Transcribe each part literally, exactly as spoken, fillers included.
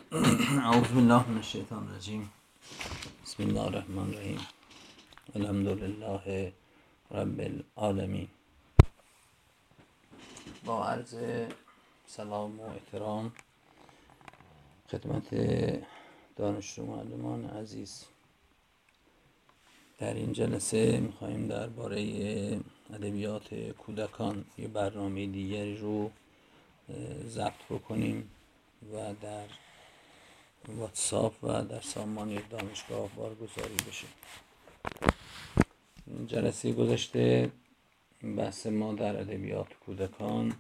اعوذ بالله من الشیطان الرجیم. بسم الله الرحمن الرحیم. الحمد لله رب العالمین. با عرض سلام و احترام خدمت دانشجو معلمان عزیز، در این جلسه میخواییم درباره ادبیات کودکان یه برنامه دیگری رو ضبط بکنیم و در واتساپ و در سامانه دانشگاه بارگذاری بشه. جلسه گذشته بحث ما در ادبیات کودکان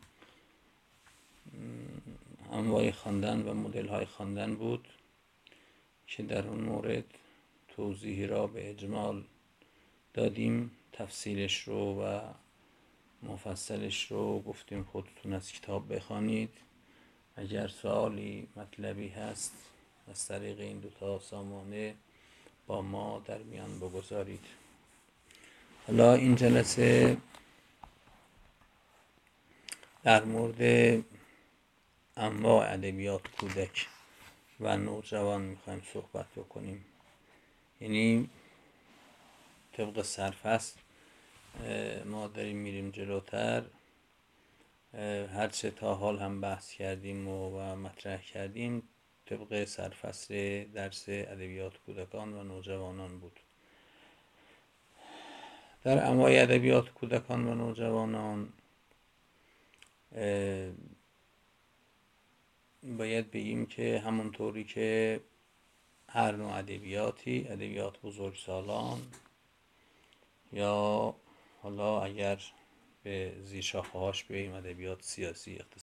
انواع خواندن و مدل های خواندن بود که در اون مورد توضیحی را به اجمال دادیم، تفصیلش رو و مفصلش رو گفتیم خودتون از کتاب بخوانید. اگر سوالی مطلبی هست از طریق این دوتا سامانه با ما در میان بگذارید. حالا این جلسه در مورد انواع ادبیات کودک و نوجوان میخوایم صحبت بکنیم. یعنی طبق سرفصل ما داریم میریم جلوتر، هر چه تا حال هم بحث کردیم و, و مطرح کردیم طبق سرفصل درس ادبیات کودکان و نوجوانان بود. در انواع ادبیات کودکان و نوجوانان باید بگیم که همونطوری که هر نوع ادبیاتی، ادبیات بزرگسالان یا حالا اگر به زیر شاخه‌هاش بیاییم ادبیات سیاسی،